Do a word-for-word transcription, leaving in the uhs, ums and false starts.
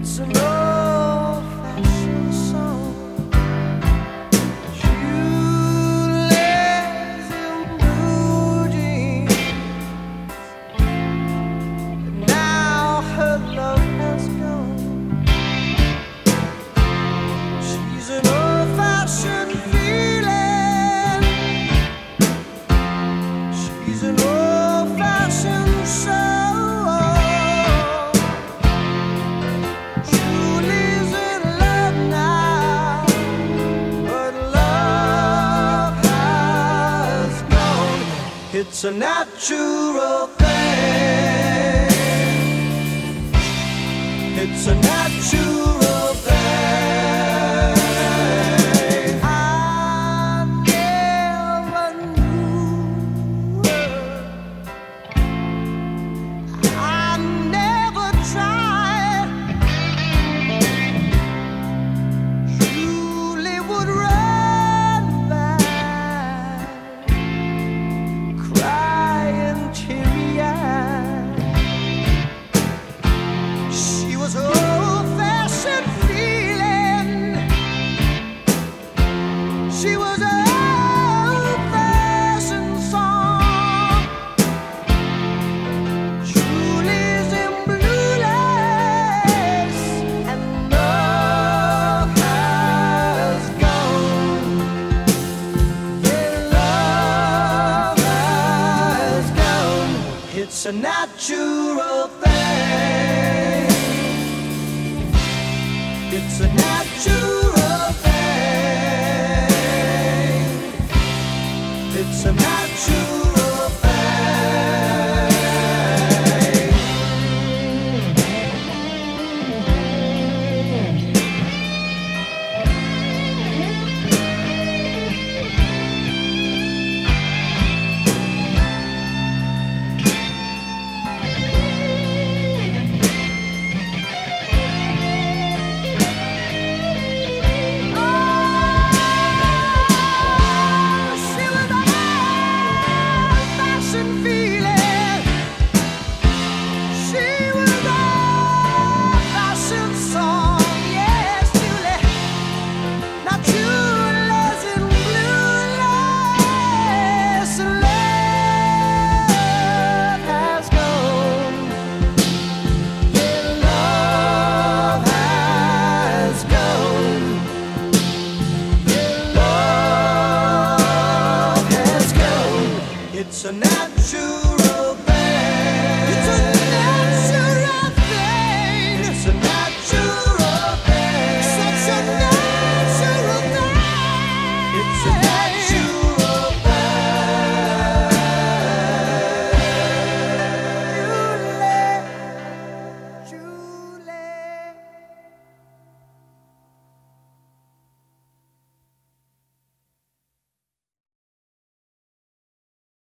It's an old-fashioned song. Shoeless and blue jeans. And now her love has gone. She's an old-fashioned feeling. She's an old-fashioned soul. It's a natural thing. It's a natural thing. I never knew her. I never tried. Truly would run back, crying teary-eyed. She was old-fashioned feeling. She was an old-fashioned song. Julie's in blue lace, and love has gone. Yeah, love has gone. It's a natural thing. It's a natural thing. It's a natural thing. So now